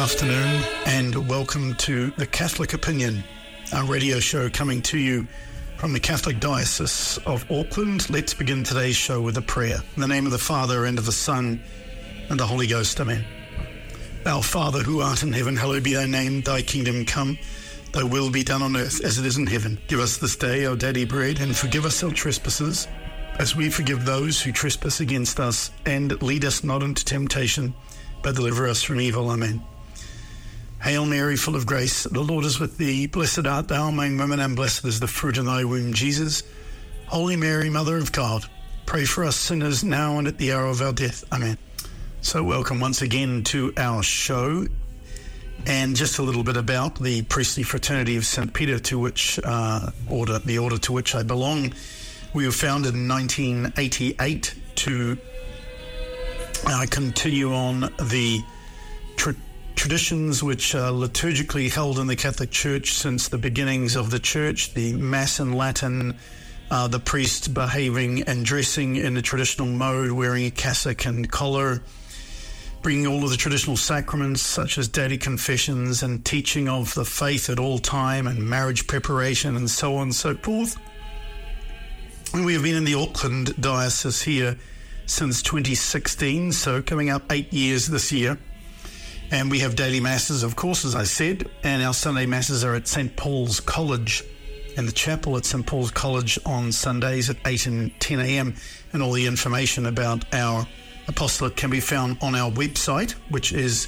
afternoon and welcome to The Catholic Opinion, our radio show coming to you from the Catholic Diocese of Auckland. Let's begin today's show with a prayer. In the name of the Father, and of the Son, and the Holy Ghost. Amen. Our Father, who art in heaven, hallowed be thy name. Thy kingdom come, thy will be done on earth as it is in heaven. Give us this day our daily bread, and forgive us our trespasses, as we forgive those who trespass against us. And lead us not into temptation, but deliver us from evil. Amen. Hail Mary, full of grace, the Lord is with thee. Blessed art thou among women, and blessed is the fruit of thy womb, Jesus. Holy Mary, Mother of God, pray for us sinners now and at the hour of our death. Amen. So welcome once again to our show. And just a little bit about the priestly fraternity of St. Peter, to which the order to which I belong. We were founded in 1988 to continue on the traditions which are liturgically held in the Catholic Church since the beginnings of the Church, the Mass in Latin, the priest behaving and dressing in the traditional mode, wearing a cassock and collar, bringing all of the traditional sacraments such as daily confessions and teaching of the faith at all time, and marriage preparation and so on and so forth. And we have been in the Auckland Diocese here since 2016, so coming up 8 years this year. And we have daily masses, of course, as I said, and our Sunday masses are at St. Paul's College and the chapel at St. Paul's College on Sundays at 8 and 10 a.m. And all the information about our apostolate can be found on our website, which is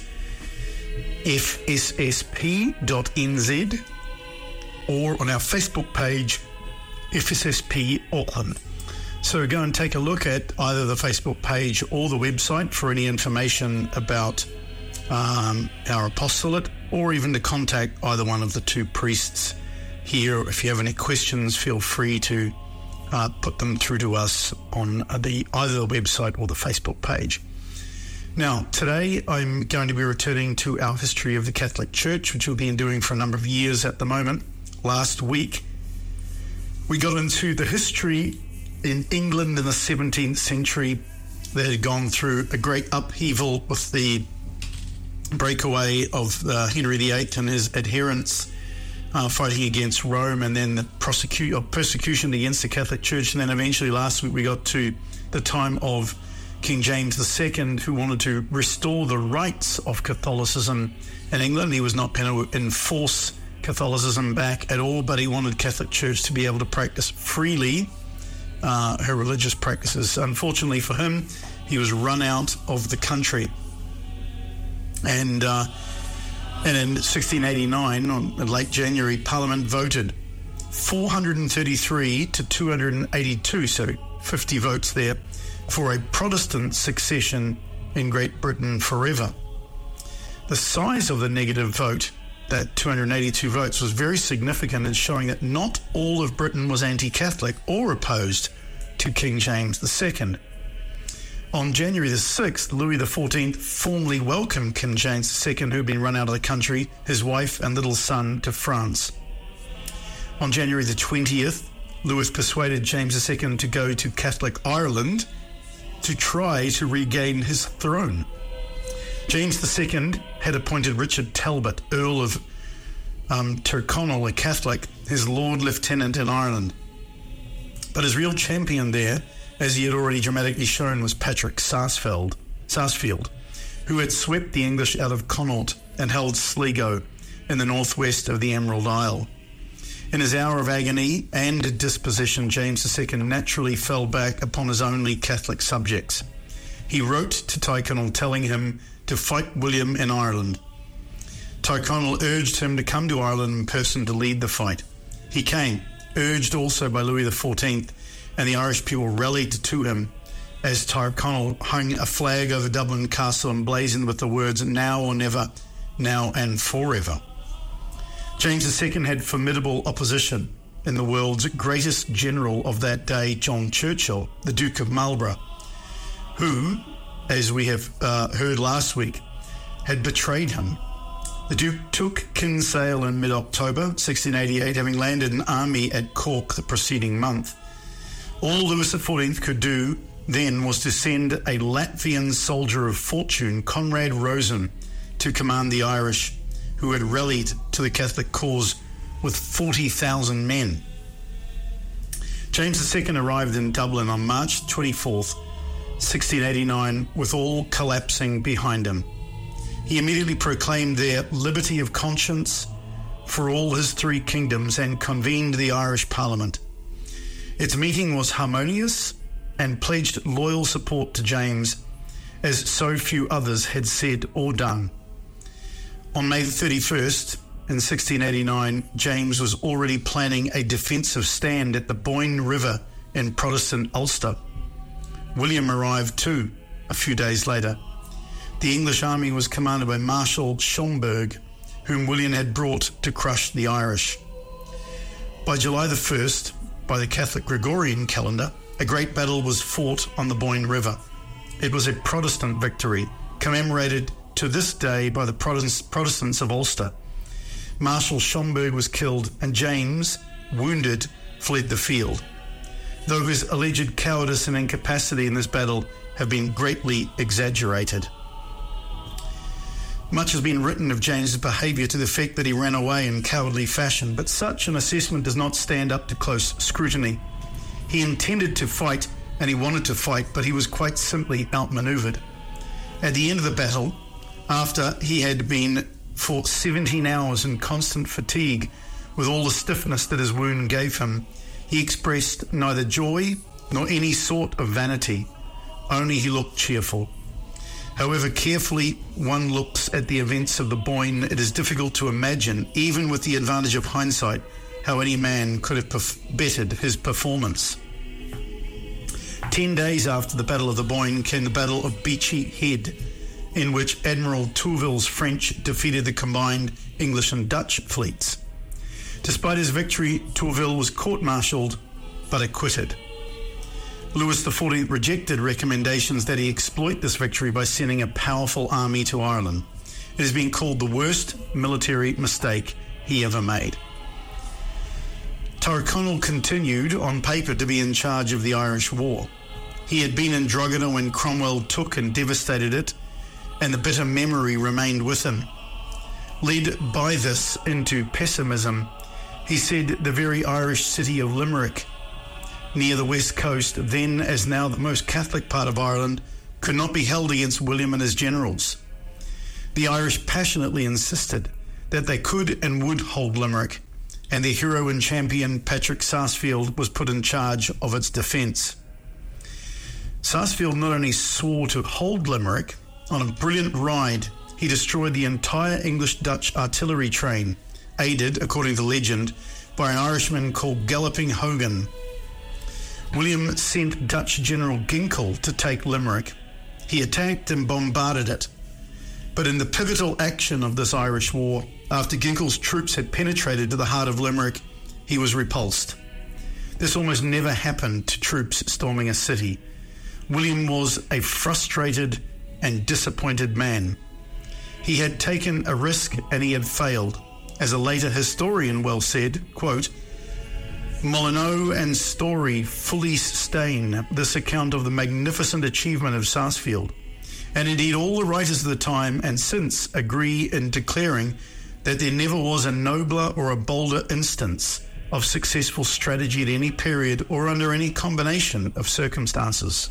fssp.nz, or on our Facebook page, FSSP Auckland. So go and take a look at either the Facebook page or the website for any information about our apostolate, or even to contact either one of the two priests here. If you have any questions, feel free to put them through to us on either the website or the Facebook page. Now, today I'm going to be returning to our history of the Catholic Church, which we've been doing for a number of years at the moment. Last week, we got into the history in England in the 17th century. They had gone through a great upheaval with the breakaway of Henry VIII and his adherents fighting against Rome, and then the persecution against the Catholic Church. And then eventually last week we got to the time of King James II, who wanted to restore the rights of Catholicism in England. He was not going to enforce Catholicism back at all, but he wanted Catholic Church to be able to practice freely her religious practices. Unfortunately for him, he was run out of the country. And in 1689, in late January, Parliament voted 433 to 282, so 50 votes there, for a Protestant succession in Great Britain forever. The size of the negative vote, that 282 votes, was very significant in showing that not all of Britain was anti-Catholic or opposed to King James II. On January the 6th, Louis XIV formally welcomed King James II, who had been run out of the country, his wife and little son, to France. On January the 20th, Louis persuaded James II to go to Catholic Ireland to try to regain his throne. James II had appointed Richard Talbot, Earl of Tyrconnell, a Catholic, his Lord Lieutenant in Ireland. But his real champion there, as he had already dramatically shown, was Patrick Sarsfield, who had swept the English out of Connaught and held Sligo in the northwest of the Emerald Isle. In his hour of agony and disposition, James II naturally fell back upon his only Catholic subjects. He wrote to Tyrconnell telling him to fight William in Ireland. Tyrconnell urged him to come to Ireland in person to lead the fight. He came, urged also by Louis XIV, and the Irish people rallied to him as Tyrconnell hung a flag over Dublin Castle emblazoned with the words, "Now or never, now and forever." James II had formidable opposition in the world's greatest general of that day, John Churchill, the Duke of Marlborough, who, as we have heard last week, had betrayed him. The Duke took Kinsale in mid-October 1688, having landed an army at Cork the preceding month. All Louis XIV could do then was to send a Latvian soldier of fortune, Conrad Rosen, to command the Irish, who had rallied to the Catholic cause with 40,000 men. James II arrived in Dublin on March 24th, 1689, with all collapsing behind him. He immediately proclaimed their liberty of conscience for all his three kingdoms and convened the Irish Parliament. Its meeting was harmonious and pledged loyal support to James, as so few others had said or done. On May 31st, in 1689, James was already planning a defensive stand at the Boyne River in Protestant Ulster. William arrived too a few days later. The English army was commanded by Marshal Schomberg, whom William had brought to crush the Irish. By July the 1st, by the Catholic Gregorian calendar, a great battle was fought on the Boyne River. It was a Protestant victory, commemorated to this day by the Protestants of Ulster. Marshal Schomberg was killed, and James, wounded, fled the field, though his alleged cowardice and incapacity in this battle have been greatly exaggerated. Much has been written of James's behaviour to the effect that he ran away in cowardly fashion, but such an assessment does not stand up to close scrutiny. He intended to fight and he wanted to fight, but he was quite simply outmanoeuvred. At the end of the battle, after he had been for 17 hours in constant fatigue with all the stiffness that his wound gave him, he expressed neither joy nor any sort of vanity, only he looked cheerful. However carefully one looks at the events of the Boyne, it is difficult to imagine, even with the advantage of hindsight, how any man could have bettered his performance. 10 days after the Battle of the Boyne came the Battle of Beachy Head, in which Admiral Tourville's French defeated the combined English and Dutch fleets. Despite his victory, Tourville was court-martialed but acquitted. Louis XIV rejected recommendations that he exploit this victory by sending a powerful army to Ireland. It has been called the worst military mistake he ever made. Tyrconnell continued, on paper, to be in charge of the Irish War. He had been in Drogheda when Cromwell took and devastated it, and the bitter memory remained with him. Led by this into pessimism, he said the very Irish city of Limerick, near the west coast, then as now the most Catholic part of Ireland, could not be held against William and his generals. The Irish passionately insisted that they could and would hold Limerick, and their hero and champion Patrick Sarsfield was put in charge of its defence. Sarsfield not only swore to hold Limerick, on a brilliant ride, he destroyed the entire English-Dutch artillery train, aided, according to legend, by an Irishman called Galloping Hogan. William sent Dutch General Ginkle to take Limerick. He attacked and bombarded it. But in the pivotal action of this Irish war, after Ginkle's troops had penetrated to the heart of Limerick, he was repulsed. This almost never happened to troops storming a city. William was a frustrated and disappointed man. He had taken a risk and he had failed. As a later historian well said, quote, Molyneux and Story fully sustain this account of the magnificent achievement of Sarsfield, and indeed all the writers of the time and since agree in declaring that there never was a nobler or a bolder instance of successful strategy at any period or under any combination of circumstances.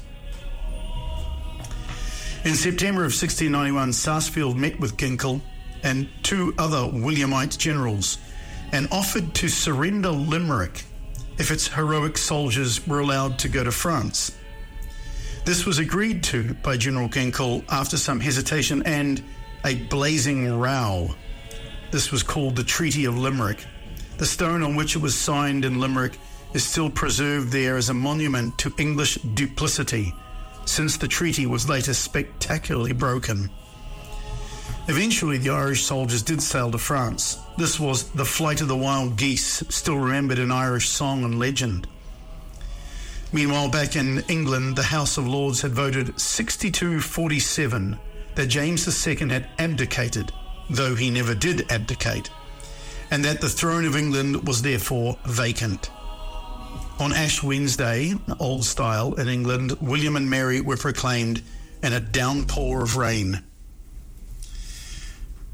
In September of 1691, Sarsfield met with Ginkle and two other Williamite generals and offered to surrender Limerick if its heroic soldiers were allowed to go to France. This was agreed to by General Ginkle after some hesitation and a blazing row. This was called the Treaty of Limerick. The stone on which it was signed in Limerick is still preserved there as a monument to English duplicity, since the treaty was later spectacularly broken. Eventually, the Irish soldiers did sail to France. This was the Flight of the Wild Geese, still remembered in Irish song and legend. Meanwhile, back in England, the House of Lords had voted 62-47 that James II had abdicated, though he never did abdicate, and that the throne of England was therefore vacant. On Ash Wednesday, old style, in England, William and Mary were proclaimed in a downpour of rain.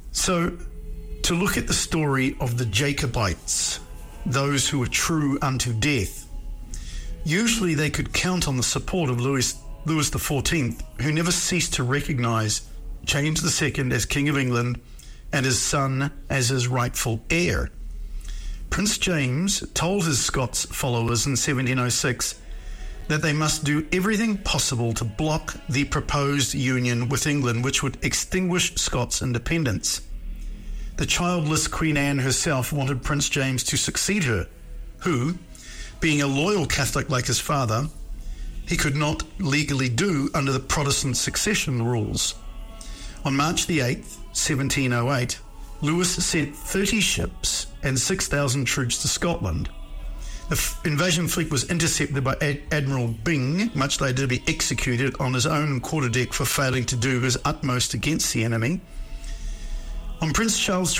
So, to look at the story of the Jacobites, those who were true unto death, usually they could count on the support of Louis XIV, who never ceased to recognise James II as King of England and his son as his rightful heir. Prince James told his Scots followers in 1706 that they must do everything possible to block the proposed union with England, which would extinguish Scots' independence. The childless Queen Anne herself wanted Prince James to succeed her, who, being a loyal Catholic like his father, he could not legally do under the Protestant succession rules. On March the 8th, 1708, Louis sent 30 ships and 6,000 troops to Scotland. The invasion fleet was intercepted by Admiral Byng, much later to be executed on his own quarterdeck for failing to do his utmost against the enemy. On Prince Charles'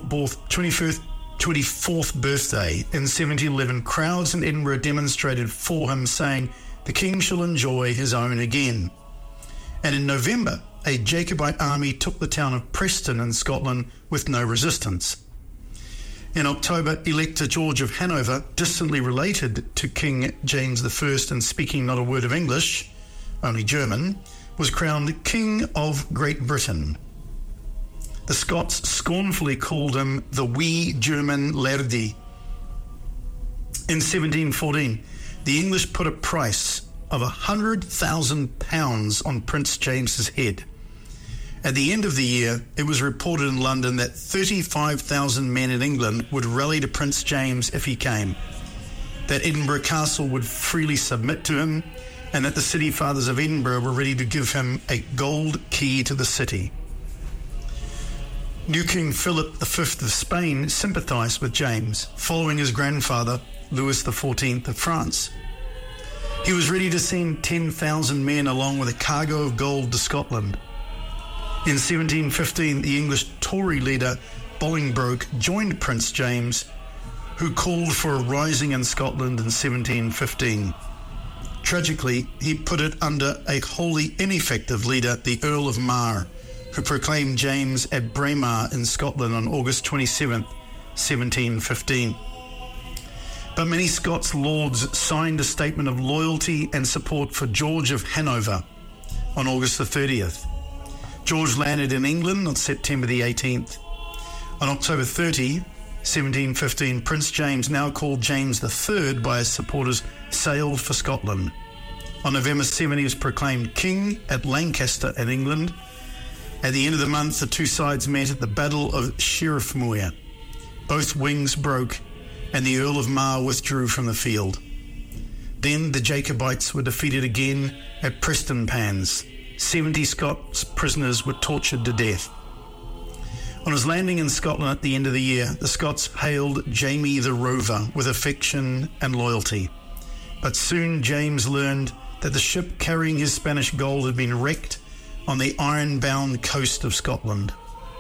24th birthday in 1711, crowds in Edinburgh demonstrated for him, saying, "The King shall enjoy his own again." And in November, a Jacobite army took the town of Preston in Scotland with no resistance. In October, Elector George of Hanover, distantly related to King James I and speaking not a word of English, only German, was crowned King of Great Britain. The Scots scornfully called him the wee German lairdy. In 1714, the English put a price of £100,000 on Prince James's head. At the end of the year, it was reported in London that 35,000 men in England would rally to Prince James if he came, that Edinburgh Castle would freely submit to him, and that the city fathers of Edinburgh were ready to give him a gold key to the city. New King Philip V of Spain sympathised with James, following his grandfather, Louis XIV of France. He was ready to send 10,000 men along with a cargo of gold to Scotland. In 1715, the English Tory leader Bolingbroke joined Prince James, who called for a rising in Scotland in 1715. Tragically, he put it under a wholly ineffective leader, the Earl of Mar, who proclaimed James at Braemar in Scotland on August 27, 1715. But many Scots lords signed a statement of loyalty and support for George of Hanover on August the 30th. George landed in England on September the 18th. On October 30, 1715, Prince James, now called James III by his supporters, sailed for Scotland. On November 7, he was proclaimed king at Lancaster in England. At the end of the month, the two sides met at the Battle of Sheriffmuir. Both wings broke, and the Earl of Mar withdrew from the field. Then the Jacobites were defeated again at Prestonpans. 70 Scots prisoners were tortured to death. On his landing in Scotland at the end of the year, the Scots hailed Jamie the Rover with affection and loyalty. But soon James learned that the ship carrying his Spanish gold had been wrecked on the iron-bound coast of Scotland.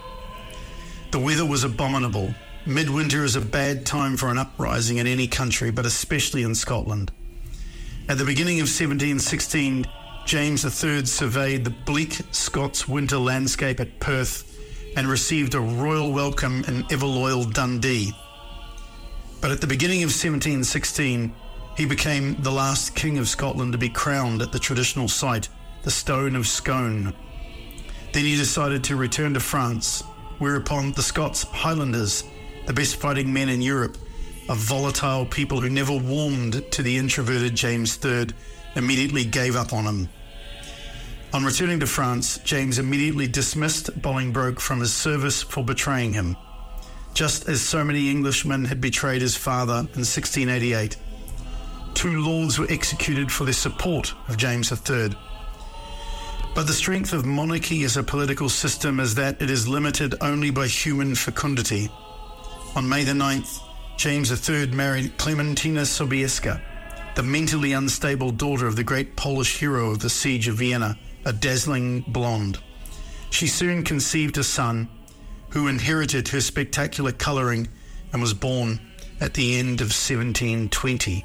The weather was abominable. Midwinter is a bad time for an uprising in any country, but especially in Scotland. At the beginning of 1716, James III surveyed the bleak Scots winter landscape at Perth and received a royal welcome in ever-loyal Dundee. But at the beginning of 1716, he became the last king of Scotland to be crowned at the traditional site, the Stone of Scone. Then he decided to return to France, whereupon the Scots Highlanders, the best fighting men in Europe, a volatile people who never warmed to the introverted James III, immediately gave up on him. On returning to France, James immediately dismissed Bolingbroke from his service for betraying him, just as so many Englishmen had betrayed his father in 1688. 2 lords were executed for their support of James III. But the strength of monarchy as a political system is that it is limited only by human fecundity. On May the 9th, James III married Klementina Sobieska, the mentally unstable daughter of the great Polish hero of the Siege of Vienna, a dazzling blonde. She soon conceived a son who inherited her spectacular colouring and was born at the end of 1720.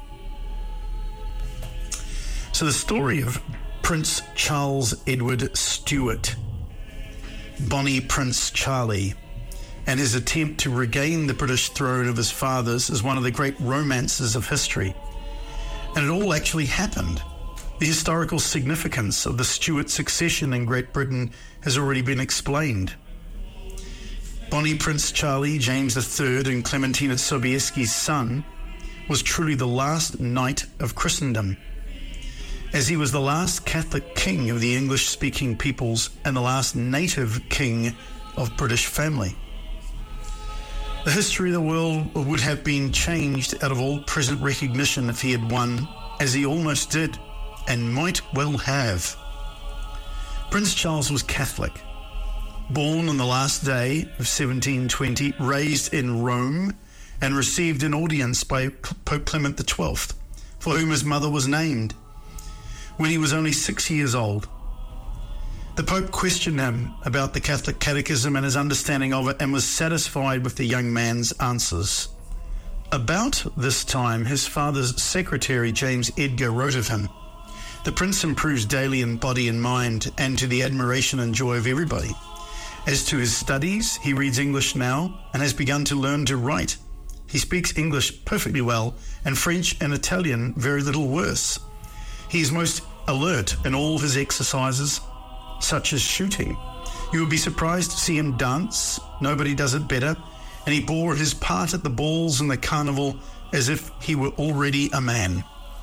So the story of Prince Charles Edward Stuart, Bonnie Prince Charlie, and his attempt to regain the British throne of his fathers is one of the great romances of history. And it all actually happened. The historical significance of the Stuart succession in Great Britain has already been explained. Bonnie Prince Charlie, James III, and Clementina Sobieski's son, was truly the last knight of Christendom, as he was the last Catholic king of the English-speaking peoples and the last native king of British family. The history of the world would have been changed out of all present recognition if he had won, as he almost did, and might well have. Prince Charles was Catholic, born on the last day of 1720, raised in Rome, and received an audience by Pope Clement XII, for whom his mother was named, when he was only 6 years old. The Pope questioned him about the Catholic Catechism and his understanding of it, and was satisfied with the young man's answers. About this time, his father's secretary, James Edgar, wrote of him, "The prince improves daily in body and mind, and to the admiration and joy of everybody. As to his studies, he reads English now, and has begun to learn to write. He speaks English perfectly well, and French and Italian very little worse. He is most alert in all his exercises, such as shooting. You would be surprised to see him dance. Nobody does it better, and he bore his part at the balls and the carnival as if he were already a man."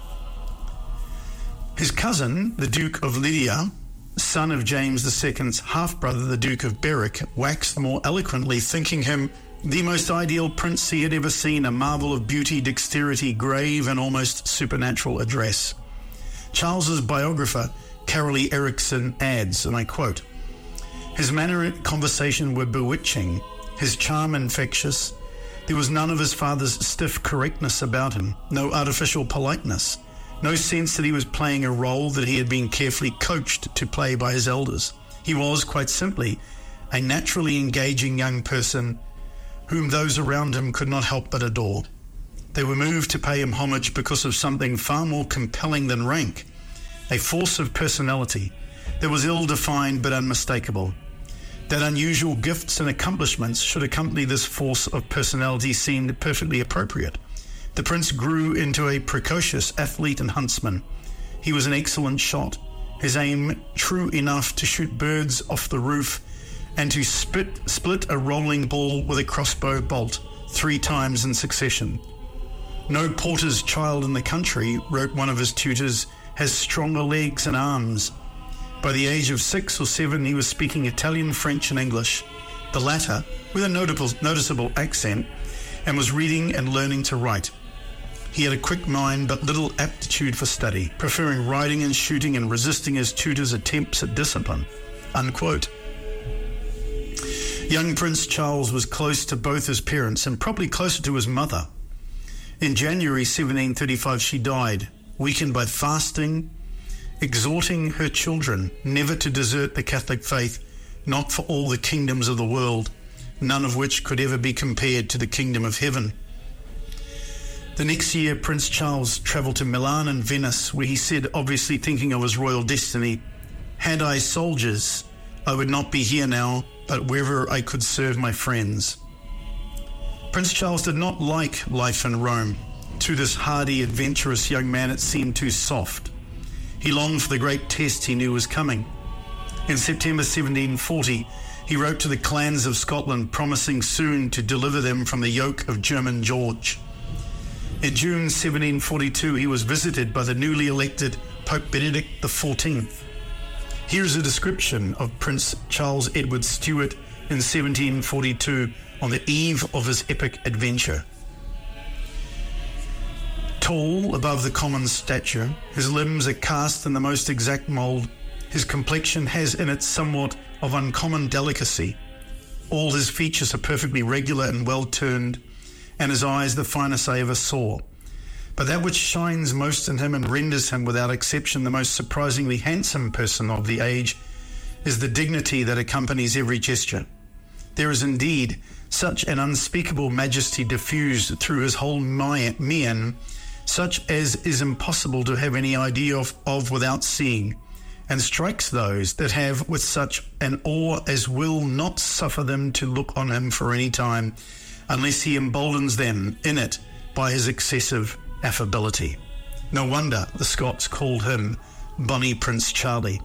His cousin, the Duke of Lydia, son of James II's half-brother, the Duke of Berwick, waxed more eloquently, thinking him the most ideal prince he had ever seen, a marvel of beauty, dexterity, grave and almost supernatural address. Charles's biographer, Carolee Erickson, adds, and I quote, "His manner and conversation were bewitching, his charm infectious. There was none of his father's stiff correctness about him, no artificial politeness, no sense that he was playing a role that he had been carefully coached to play by his elders. He was, quite simply, a naturally engaging young person whom those around him could not help but adore. They were moved to pay him homage because of something far more compelling than rank, a force of personality that was ill-defined but unmistakable. That unusual gifts and accomplishments should accompany this force of personality seemed perfectly appropriate. The prince grew into a precocious athlete and huntsman. He was an excellent shot, his aim true enough to shoot birds off the roof and to split a rolling ball with a crossbow bolt 3 times in succession. No porter's child in the country, wrote one of his tutors, has stronger legs and arms. By the age of 6 or 7, he was speaking Italian, French, and English, the latter with a noticeable accent, and was reading and learning to write. He had a quick mind but little aptitude for study, preferring riding and shooting and resisting his tutor's attempts at discipline." Unquote. Young Prince Charles was close to both his parents and probably closer to his mother. In January 1735 she died, weakened by fasting, exhorting her children never to desert the Catholic faith, not for all the kingdoms of the world, none of which could ever be compared to the kingdom of heaven. The next year, Prince Charles travelled to Milan and Venice, where he said, obviously thinking of his royal destiny, "Had I soldiers, I would not be here now, but wherever I could serve my friends." Prince Charles did not like life in Rome. To this hardy, adventurous young man, it seemed too soft. He longed for the great test he knew was coming. In September 1740, he wrote to the clans of Scotland, promising soon to deliver them from the yoke of German George. In June 1742, he was visited by the newly elected Pope Benedict XIV. Here's a description of Prince Charles Edward Stuart in 1742 on the eve of his epic adventure. Tall above the common stature, his limbs are cast in the most exact mould. His complexion has in it somewhat of uncommon delicacy. All his features are perfectly regular and well turned, and his eyes the finest I ever saw. But that which shines most in him and renders him without exception the most surprisingly handsome person of the age is the dignity that accompanies every gesture. There is indeed such an unspeakable majesty diffused through his whole mien, such as is impossible to have any idea of without seeing, and strikes those that have with such an awe as will not suffer them to look on him for any time, unless he emboldens them in it by his excessive affability. No wonder the Scots called him Bonnie Prince Charlie.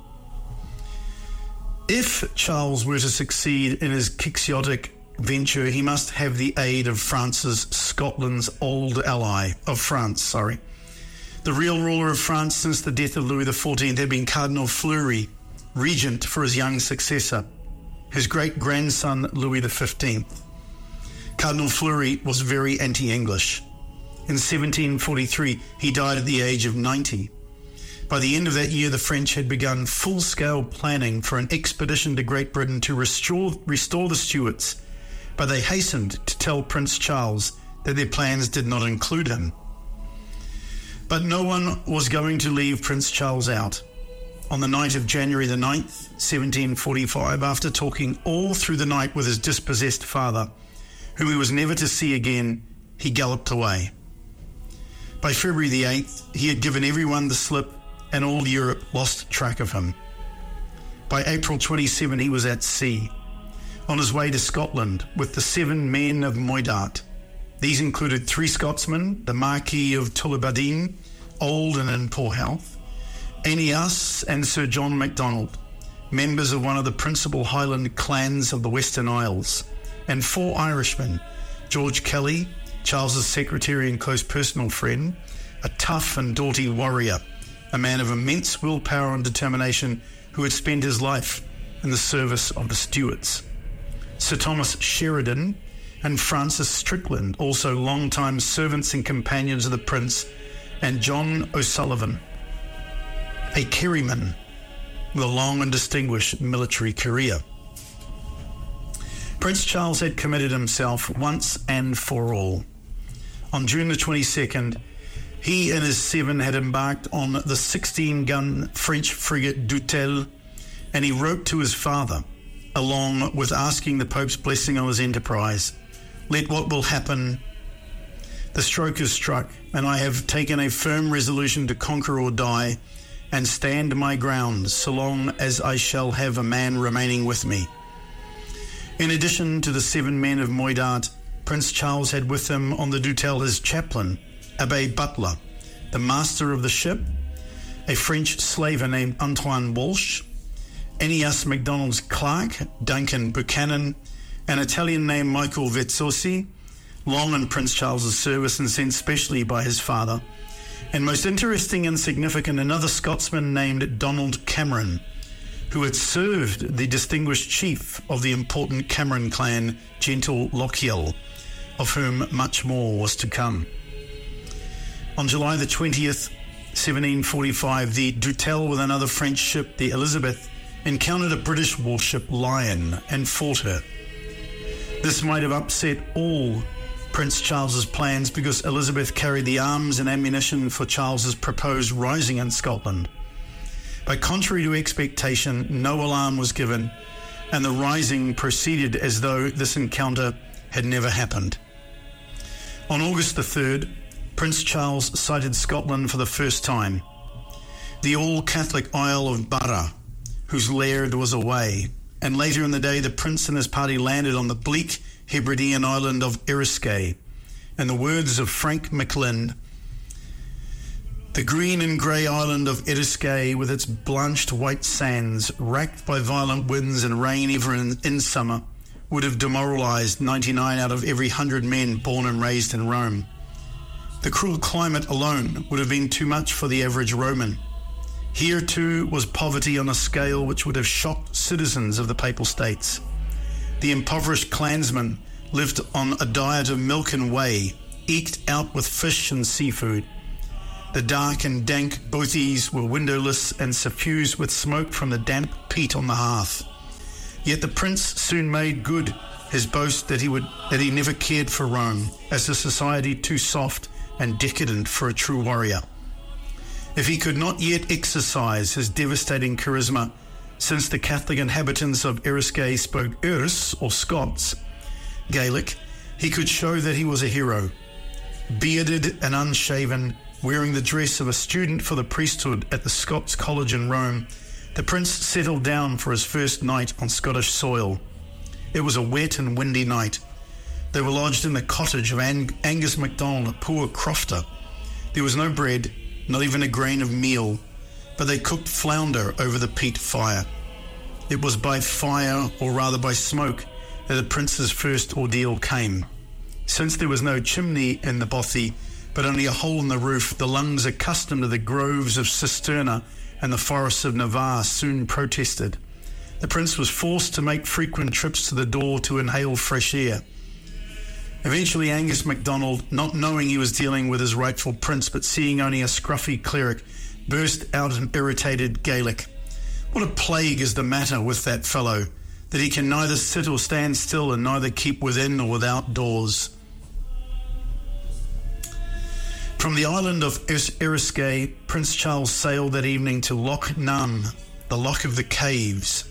If Charles were to succeed in his quixotic venture, he must have the aid of Scotland's old ally, The real ruler of France since the death of Louis XIV had been Cardinal Fleury, regent for his young successor, his great-grandson Louis XV. Cardinal Fleury was very anti-English. In 1743, he died at the age of 90. By the end of that year, the French had begun full-scale planning for an expedition to Great Britain to restore the Stuarts, but they hastened to tell Prince Charles that their plans did not include him. But no one was going to leave Prince Charles out. On the night of January the 9th, 1745, after talking all through the night with his dispossessed father, whom he was never to see again, he galloped away. By February the 8th, he had given everyone the slip, and all Europe lost track of him. By April 27, he was at sea, on his way to Scotland with the 7 men of Moidart. These included 3 Scotsmen, the Marquis of Tullibardine, old and in poor health, Aeneas and Sir John MacDonald, members of one of the principal Highland clans of the Western Isles, and 4 Irishmen, George Kelly, Charles's secretary and close personal friend, a tough and doughty warrior, a man of immense willpower and determination who had spent his life in the service of the Stuarts, Sir Thomas Sheridan and Francis Strickland, also long-time servants and companions of the Prince, and John O'Sullivan, a Kerryman with a long and distinguished military career. Prince Charles had committed himself once and for all. On June the 22nd, he and his 7 had embarked on the 16-gun French frigate Dutel, and he wrote to his father, along with asking the Pope's blessing on his enterprise, "Let what will happen. The stroke is struck, and I have taken a firm resolution to conquer or die, and stand my ground so long as I shall have a man remaining with me." In addition to the 7 men of Moidart, Prince Charles had with him on the Dutel his chaplain, Abbé Butler, the master of the ship, a French slaver named Antoine Walsh, Aeneas MacDonald's clerk, Duncan Buchanan, an Italian named Michael Vezzosi, long in Prince Charles's service and sent specially by his father, and most interesting and significant, another Scotsman named Donald Cameron, who had served the distinguished chief of the important Cameron clan, Gentle Lochiel, of whom much more was to come. On July the 20th, 1745, the Dutel with another French ship, the Elizabeth, encountered a British warship, Lion, and fought her. This might have upset all Prince Charles's plans because Elizabeth carried the arms and ammunition for Charles's proposed rising in Scotland. But contrary to expectation, no alarm was given, and the rising proceeded as though this encounter had never happened. On August the 3rd, Prince Charles sighted Scotland for the first time. The all-Catholic Isle of Barra, whose laird was away, and later in the day the Prince and his party landed on the bleak Hebridean island of Eriskay. In the words of Frank McLean, "The green and grey island of Eriskay, with its blanched white sands, racked by violent winds and rain even in summer, would have demoralised 99 out of every 100 men born and raised in Rome. The cruel climate alone would have been too much for the average Roman. Here, too, was poverty on a scale which would have shocked citizens of the Papal States. The impoverished clansmen lived on a diet of milk and whey, eked out with fish and seafood. The dark and dank bothies were windowless and suffused with smoke from the damp peat on the hearth. Yet the prince soon made good his boast that he never cared for Rome, as a society too soft and decadent for a true warrior. If he could not yet exercise his devastating charisma, since the Catholic inhabitants of Eriskay spoke Erse, or Scots, Gaelic, he could show that he was a hero. Bearded and unshaven, wearing the dress of a student for the priesthood at the Scots College in Rome, the prince settled down for his first night on Scottish soil. It was a wet and windy night. They were lodged in the cottage of Angus MacDonald, a poor crofter. There was no bread, not even a grain of meal, but they cooked flounder over the peat fire. It was by fire, or rather by smoke, that the prince's first ordeal came. Since there was no chimney in the bothy, but only a hole in the roof, the lungs accustomed to the groves of Cisterna and the forests of Navarre soon protested. The prince was forced to make frequent trips to the door to inhale fresh air. Eventually, Angus MacDonald, not knowing he was dealing with his rightful prince, but seeing only a scruffy cleric, burst out in irritated Gaelic. What a plague is the matter with that fellow, that he can neither sit or stand still and neither keep within or without doors. From the island of Eriskay, Prince Charles sailed that evening to Loch Nan, the Loch of the Caves.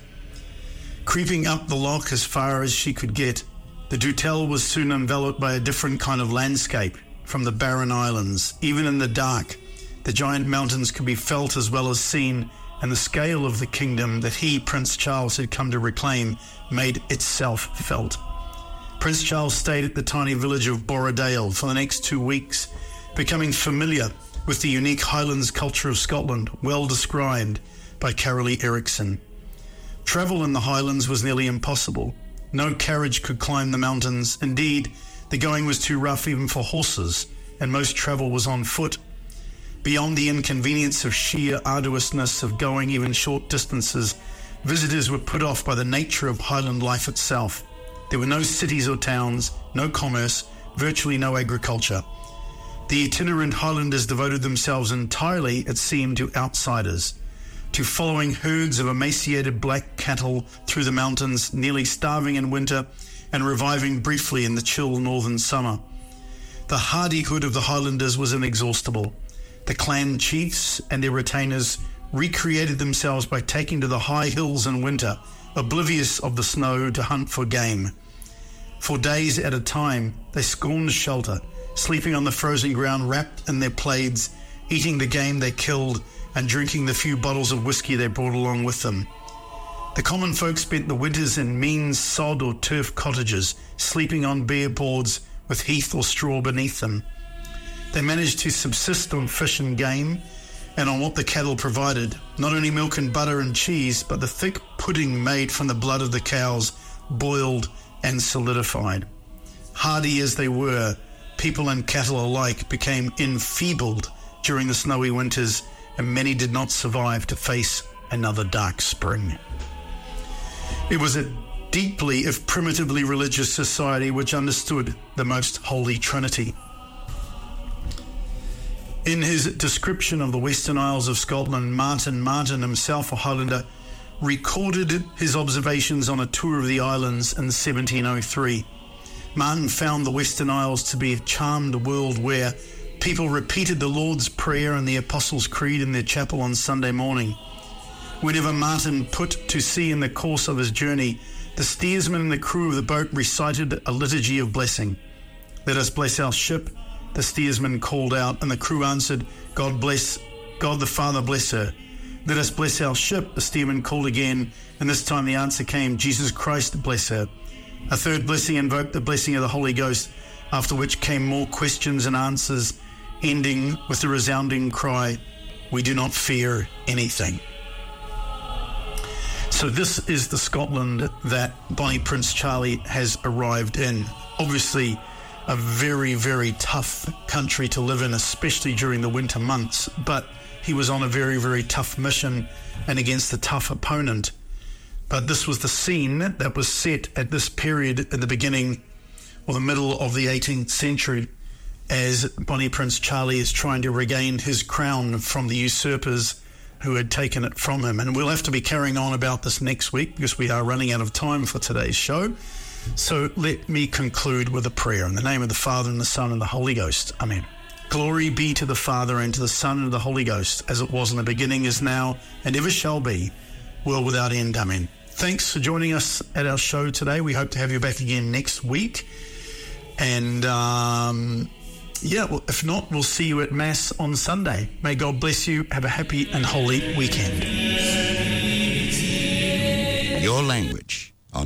Creeping up the loch as far as she could get, the Dutel was soon enveloped by a different kind of landscape from the barren islands. Even in the dark, the giant mountains could be felt as well as seen, and the scale of the kingdom that he, Prince Charles, had come to reclaim made itself felt. Prince Charles stayed at the tiny village of Borrowdale for the next 2 weeks, becoming familiar with the unique Highlands culture of Scotland, well described by Carolee Erickson. Travel in the Highlands was nearly impossible. No carriage could climb the mountains. Indeed, the going was too rough even for horses, and most travel was on foot. Beyond the inconvenience of sheer arduousness of going even short distances, visitors were put off by the nature of Highland life itself. There were no cities or towns, no commerce, virtually no agriculture. The itinerant Highlanders devoted themselves entirely, it seemed, to outsiders, to following herds of emaciated black cattle through the mountains, nearly starving in winter and reviving briefly in the chill northern summer. The hardihood of the Highlanders was inexhaustible. The clan chiefs and their retainers recreated themselves by taking to the high hills in winter, oblivious of the snow, to hunt for game. For days at a time, they scorned shelter, sleeping on the frozen ground wrapped in their plaids, eating the game they killed and drinking the few bottles of whiskey they brought along with them. The common folk spent the winters in mean sod or turf cottages, sleeping on bare boards with heath or straw beneath them. They managed to subsist on fish and game and on what the cattle provided, not only milk and butter and cheese, but the thick pudding made from the blood of the cows, boiled and solidified. Hardy as they were, people and cattle alike became enfeebled during the snowy winters, and many did not survive to face another dark spring. It was a deeply, if primitively, religious society which understood the most holy Trinity. In his description of the Western Isles of Scotland, Martin himself a Highlander, recorded his observations on a tour of the islands in 1703. Martin found the Western Isles to be a charmed world where people repeated the Lord's Prayer and the Apostles' Creed in their chapel on Sunday morning. Whenever Martin put to sea in the course of his journey, the steersman and the crew of the boat recited a liturgy of blessing. "Let us bless our ship," the steersman called out, and the crew answered, God the Father bless her." "Let us bless our ship," the steersman called again, and this time the answer came, "Jesus Christ bless her." A third blessing invoked the blessing of the Holy Ghost, after which came more questions and answers, ending with the resounding cry, "We do not fear anything." So this is the Scotland that Bonnie Prince Charlie has arrived in. Obviously, a very, very tough country to live in, especially during the winter months, but he was on a very, very tough mission and against a tough opponent. But this was the scene that was set at this period in the beginning or the middle of the 18th century as Bonnie Prince Charlie is trying to regain his crown from the usurpers who had taken it from him. And we'll have to be carrying on about this next week because we are running out of time for today's show. So let me conclude with a prayer. In the name of the Father and the Son and the Holy Ghost. Amen. Glory be to the Father and to the Son and to the Holy Ghost, as it was in the beginning, is now, and ever shall be, world without end. Amen. Thanks for joining us at our show today. We hope to have you back again next week. And if not, we'll see you at Mass on Sunday. May God bless you. Have a happy and holy weekend. your language.